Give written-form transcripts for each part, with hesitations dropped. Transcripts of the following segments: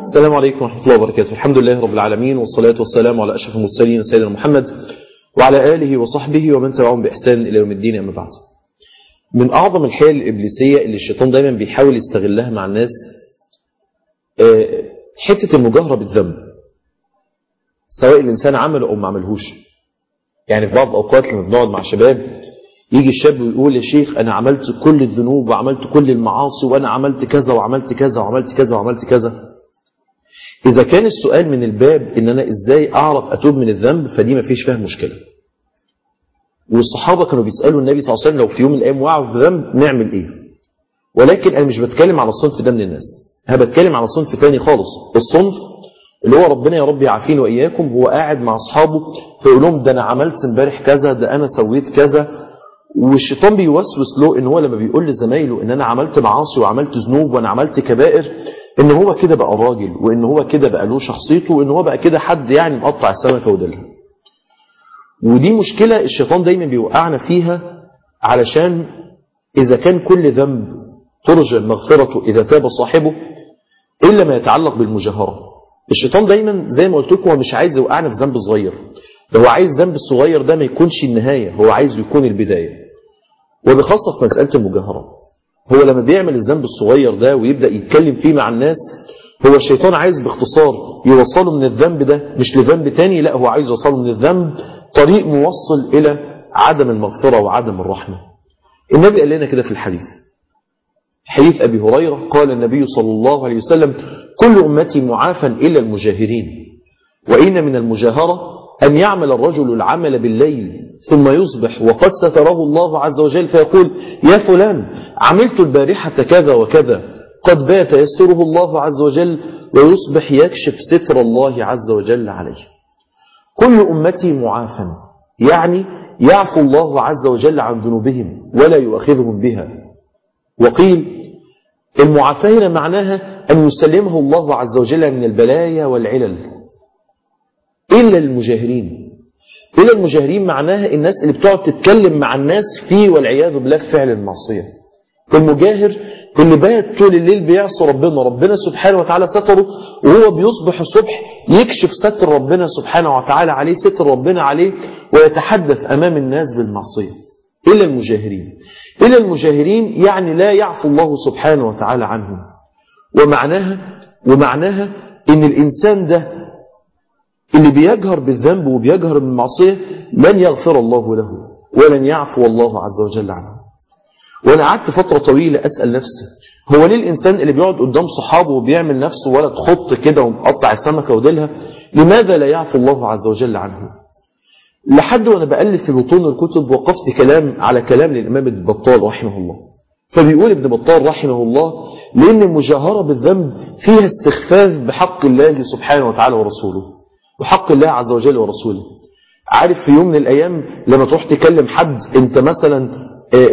السلام عليكم ورحمة الله وبركاته. الحمد لله رب العالمين، والصلاة والسلام على أشرف المرسلين سيدنا محمد وعلى آله وصحبه ومن تبعهم بإحسان إلى يوم الدين. أما بعد، من أعظم الحيل الإبليسية اللي الشيطان دايما بيحاول يستغلها مع الناس حتة المجاهرة بالذنب، سواء الإنسان عمله أو ما عملهوش. يعني في بعض الأوقات لما بنقعد مع شباب، يجي الشاب ويقول يا شيخ أنا عملت كل الذنوب وعملت كل المعاصي وأنا عملت كذا وعملت كذا وعملت كذا وعملت كذا. إذا كان السؤال من الباب إن أنا إزاي أعرف أتوب من الذنب، فدي ما فيش فيها مشكلة. والصحابة كانوا بيسألوا النبي صلى الله عليه وسلم لو في يوم من الأيام وقعوا في ذنب نعمل إيه. ولكن أنا مش بتكلم على الصنف ده من الناس، أنا بتكلم على صنف تاني خالص. الصنف اللي هو ربنا يا رب يعافينا وإياكم، هو قاعد مع أصحابه فيقول لهم ده أنا عملت امبارح كذا، ده أنا سويت كذا، والشيطان بيوسوس له إن هو لما بيقول لزمايله إن أنا عملت معاصي وعملت ذنوب وأنا عملت كبائر، إن هو كده بقى راجل، وإن هو كده بقى له شخصيته، وإن هو بقى كده حد يعني مقطع السمكة وديلها. ودي مشكلة الشيطان دايما بيوقعنا فيها، علشان إذا كان كل ذنب ترجى مغفرته إذا تاب صاحبه إلا ما يتعلق بالمجاهرة. الشيطان دايما زي ما قلت لكم هو مش عايز يوقعنا في ذنب صغير، ده هو عايز ذنب الصغير ده ما يكونش النهاية، هو عايز يكون البداية. وبخاصة في مسألة المجاهرة، هو لما بيعمل الذنب الصغير ده ويبدأ يتكلم فيه مع الناس، هو الشيطان عايز باختصار يوصله من الذنب ده مش لذنب تاني، لا هو عايز يوصله من الذنب طريق موصل إلى عدم المغفرة وعدم الرحمة. النبي قال لنا كده في الحديث، حديث أبي هريرة، قال النبي صلى الله عليه وسلم كل أمتي معافى إلا المجاهرين، وإن من المجاهرة أن يعمل الرجل العمل بالليل ثم يصبح وقد ستره الله عز وجل فيقول يا فلان عملت البارحة كذا وكذا، قد بات يستره الله عز وجل، ويصبح يكشف ستر الله عز وجل عليه. كل أمتي معافى، يعني يعفو الله عز وجل عن ذنوبهم ولا يؤاخذهم بها. وقيل المعافاة هنا معناها أن يسلمه الله عز وجل من البلايا والعلل إلا المجاهرين. إلا المجاهرين معناها الناس اللي بتقعد تتكلم مع الناس فيه والعياذ بالله في فعل المعصية. المجاهر اللي بات طول الليل بيعصي ربنا سبحانه وتعالى ستره، وهو بيصبح الصبح يكشف ستر ربنا سبحانه وتعالى عليه، ستر ربنا عليه، ويتحدث أمام الناس بالمعصية. إلا المجاهرين. إلا المجاهرين يعني لا يعفو الله سبحانه وتعالى عنهم. ومعناها إن الإنسان ده اللي بيجهر بالذنب وبيجهر بالمعصية لن يغفر الله له ولن يعفو الله عز وجل عنه. وأنا قعدت فترة طويلة أسأل نفسي، هو ليه الإنسان اللي بيقعد قدام صحابه وبيعمل نفسه ولد خط كده ومقطع السمكة وديلها، لماذا لا يعفو الله عز وجل عنه؟ لحد وأنا بألف في بطون الكتب وقفت على كلام للإمام ابن بطال رحمه الله. فبيقول ابن بطال رحمه الله لأن المجاهرة بالذنب فيها استخفاف بحق الله سبحانه وتعالى ورسوله وحق الله عز وجل ورسوله. عارف في يوم من الأيام لما تروح تكلم حد انت مثلا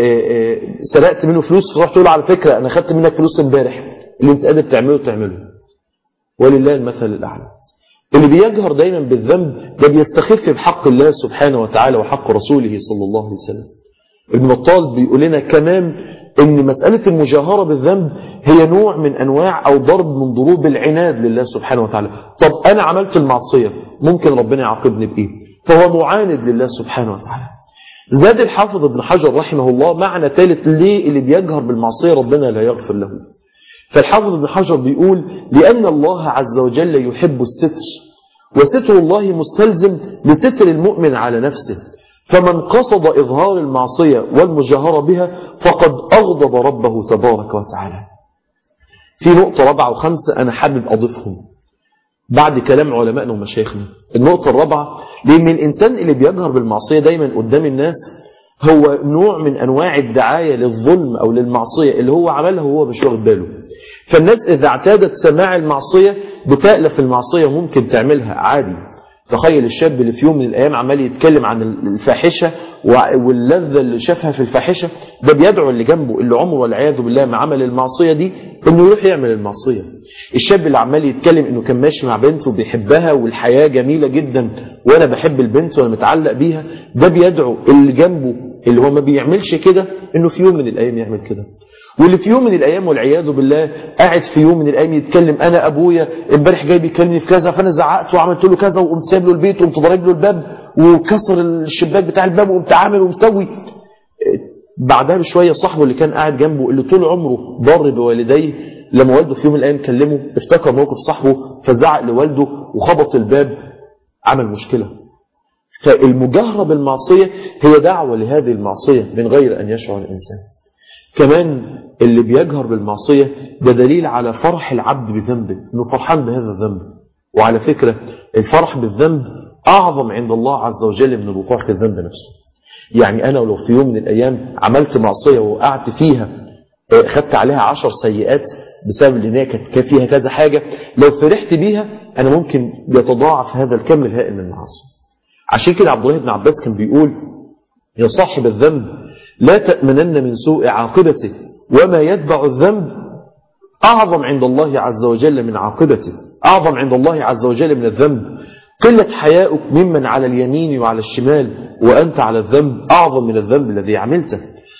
سرقت منه فلوس، تروح تقول على فكرة أنا خدت منك فلوس امبارح، اللي انت قادر تعمله. ولله المثل الأعلى. اللي بيجهر دايما بالذنب ده بيستخف بحق الله سبحانه وتعالى وحق رسوله صلى الله عليه وسلم. ابن بطال بيقول لنا كمان ان مسألة المجاهرة بالذنب هي نوع من انواع او ضرب من ضروب العناد لله سبحانه وتعالى. طب انا عملت المعصية، ممكن ربنا يعاقبني بايه؟ فهو معاند لله سبحانه وتعالى. زاد الحافظ ابن حجر رحمه الله معنى ثالث ليه اللي بيجهر بالمعصية ربنا لا يغفر له. فالحافظ ابن حجر بيقول لأن الله عز وجل يحب الستر، وستر الله مستلزم لستر المؤمن على نفسه، فمن قصد إظهار المعصية والمجاهرة بها فقد أغضب ربه تبارك وتعالى. في نقطة 4 و5 أنا حابب أضيفهم بعد كلام علمائنا ومشايخنا. النقطة 4، لأن الإنسان اللي بيجهر بالمعصية دايما قدام الناس هو نوع من أنواع الدعاية للظلم أو للمعصية اللي هو عملها وهو مش واخد باله. فالناس إذا اعتادت سماع المعصية بتألف المعصية وممكن تعملها عادي. تخيل الشاب اللي في يوم من الأيام عمال يتكلم عن الفاحشة واللذة اللي شافها في الفاحشة، ده بيدعو اللي جنبه اللي عمره والعياذ بالله ما عمل المعصية دي انه يروح يعمل المعصية. الشاب اللي عمال يتكلم انه كان ماشي مع بنت وبيحبها والحياة جميلة جدا وانا بحب البنت وانا متعلق بيها، ده بيدعو اللي جنبه اللي هو ما بيعملش كده انه في يوم من الايام يعمل كده. واللي في يوم من الايام والعياذ بالله قاعد في يوم من الايام يتكلم انا ابويا امبارح جاي بيكلمني في كذا فانا زعقت وعملت له كذا وقمت سايب له البيت وقمت ضارب له الباب وكسر الشباك بتاع الباب وقمت عامل ومسوي. بعدها بشويه صاحبه اللي كان قاعد جنبه اللي طول عمره ضار بوالديه لما والده في يوم من الايام كلمه افتكر موقف صاحبه فزعق لوالده وخبط الباب عمل مشكله. فالمجاهرة بالمعصية هي دعوة لهذه المعصية من غير أن يشعر الإنسان. كمان اللي بيجهر بالمعصية ده دليل على فرح العبد بذنبه إنه فرحان بهذا الذنب. وعلى فكرة الفرح بالذنب أعظم عند الله عز وجل من الوقوع في الذنب نفسه. يعني أنا لو في يوم من الأيام عملت معصية وقعت فيها خدت عليها 10 سيئات بسبب ان هي كانت فيها كذا حاجة، لو فرحت بيها أنا ممكن يتضاعف هذا الكم الهائل من المعاصي. عشان كده عبد الله بن عباس كان بيقول يا صاحب الذنب لا تأمنن من سوء عاقبته وما يتبع الذنب أعظم عند الله عز وجل من عاقبته، أعظم عند الله عز وجل من الذنب. قلة حياؤك ممن على اليمين وعلى الشمال وأنت على الذنب أعظم من الذنب الذي عملته.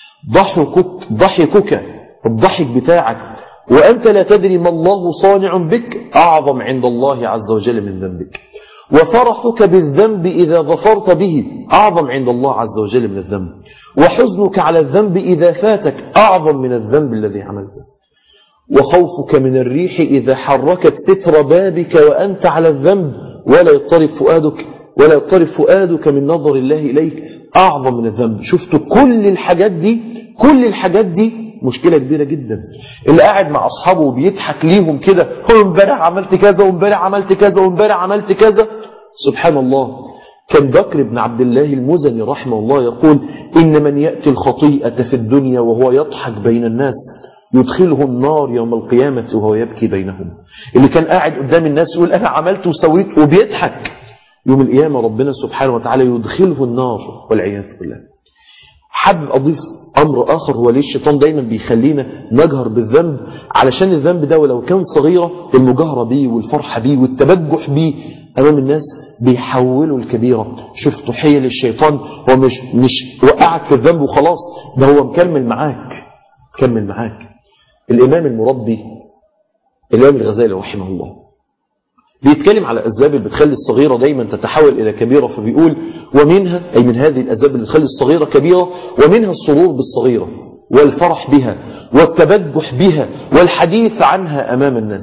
ضحكك الضحك بتاعك وأنت لا تدري ما الله صانع بك أعظم عند الله عز وجل من ذنبك. وفرحك بالذنب إذا ظفرت به أعظم عند الله عز وجل من الذنب. وحزنك على الذنب إذا فاتك أعظم من الذنب الذي عملته. وخوفك من الريح إذا حركت ستر بابك وأنت على الذنب ولا يضطرب فؤادك من نظر الله إليك أعظم من الذنب. شفتوا كل الحاجات دي مشكلة كبيرة جدا. اللي قاعد مع أصحابه وبيضحك ليهم كده هو امبارح عملت كذا وامبارح عملت كذا وامبارح عملت كذا. سبحان الله. كان بكر بن عبد الله المزني رحمه الله يقول إن من يأتي الخطيئة في الدنيا وهو يضحك بين الناس يدخله النار يوم القيامة وهو يبكي بينهم. اللي كان قاعد قدام الناس يقول أنا عملت وسويت وبيضحك يوم القيامة ربنا سبحانه وتعالى يدخله النار والعياذ بالله. حابب أضيف أمر آخر هو ليه الشيطان دايما بيخلينا نجهر بالذنب علشان الذنب ده ولو كان صغيرة المجاهرة بيه والفرحة بيه والتبجح بيه أمام الناس بيحولوا الكبيرة. شفتوا حيل الشيطان هو مش وقعك في الذنب وخلاص ده هو مكمل معاك. الإمام المربي الإمام الغزالي رحمه الله بيتكلم على الأسباب اللي بتخلي الصغيرة دايما تتحول إلى كبيرة فبيقول ومنها أي من هذه الأسباب اللي تخلي الصغيرة كبيرة ومنها السرور بالصغيرة والفرح بها والتبجح بها والحديث عنها أمام الناس.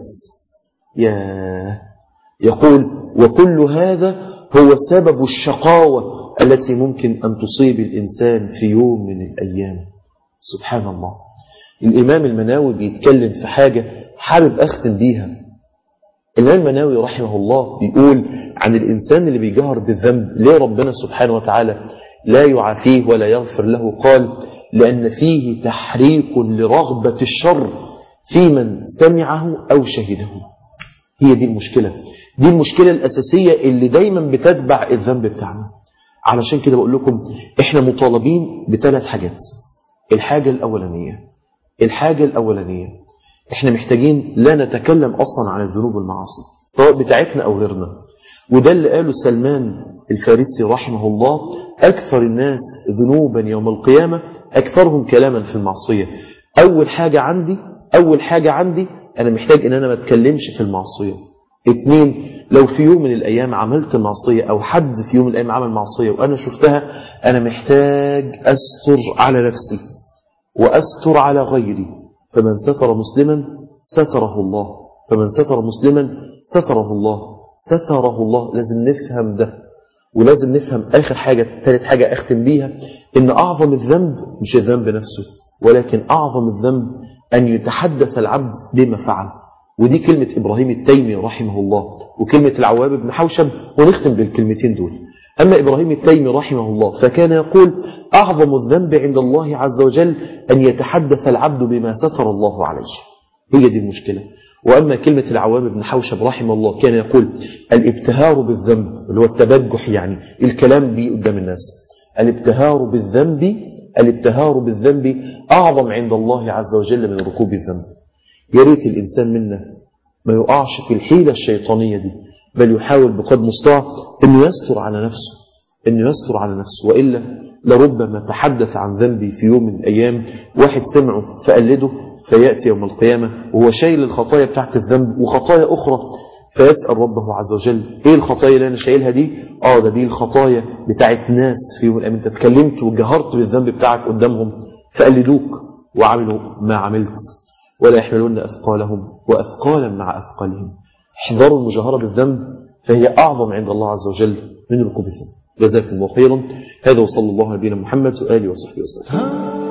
يقول وكل هذا هو سبب الشقاوة التي ممكن أن تصيب الإنسان في يوم من الأيام. سبحان الله. الإمام المناوي بيتكلم في حاجة حابب أختم بيها. الإمام المناوي رحمه الله بيقول عن الإنسان اللي بيجهر بالذنب ليه ربنا سبحانه وتعالى لا يعافيه ولا يغفر له؟ قال لأن فيه تحريك لرغبة الشر في من سمعه أو شهده. هي دي المشكلة الأساسية اللي دايما بتتبع الذنب بتاعنا. علشان كده بقول لكم احنا مطالبين بثلاث حاجات. الحاجة الأولانية احنا محتاجين لا نتكلم أصلا عن الذنوب والمعاصي سواء بتاعتنا أو غيرنا. وده اللي قاله سلمان الفارسي رحمه الله أكثر الناس ذنوبا يوم القيامة أكثرهم كلاما في المعصية. أول حاجة عندي أنا محتاج إن أنا ما أتكلمش في المعصية. 2 لو في يوم من الأيام عملت معصية أو حد في يوم من الأيام عمل معصية وأنا شفتها أنا محتاج أستر على نفسي وأستر على غيري. فمن ستر مسلما ستره الله ستره الله. لازم نفهم ده ولازم نفهم آخر حاجة ثالث حاجة أختم بيها إن أعظم الذنب مش الذنب نفسه ولكن أعظم الذنب أن يتحدث العبد بما فعل. ودي كلمة إبراهيم التيمي رحمه الله وكلمة العواب بن حوشب ونختم بالكلمتين دول. أما إبراهيم التيمي رحمه الله فكان يقول أعظم الذنب عند الله عز وجل أن يتحدث العبد بما ستر الله عليه. هي دي المشكلة. وأما كلمة العواب بن حوشب رحمه الله كان يقول الابتهار بالذنب اللي هو التبجح يعني الكلام بيه قدام الناس. الابتهار بالذنب أعظم عند الله عز وجل من ركوب الذنب. يا ريت الإنسان منا ما يقعش في الحيلة الشيطانية دي بل يحاول بقدر المستطاع أنه يستر على نفسه وإلا لربما تحدث عن ذنبي في يوم من الأيام، واحد سمعه فقلده، فيأتي يوم القيامة وهو شايل الخطايا بتاعت الذنب وخطايا أخرى، فيسأل ربه عز وجل ايه الخطايا اللي انا شايلها دي؟ دي الخطايا بتاعت ناس في يوم الأيام انت اتكلمت وجهرت بالذنب بتاعك قدامهم فقلدوك وعملوا ما عملت، ولا يحملون أثقالهم وأثقالا مع أثقالهم. احذروا المجاهرة بالذنب فهي أعظم عند الله عز وجل من ركوب الذنب. جزاكم الله خيرا. هذا وصلى الله على نبينا محمد وآله وصحبه وسلم.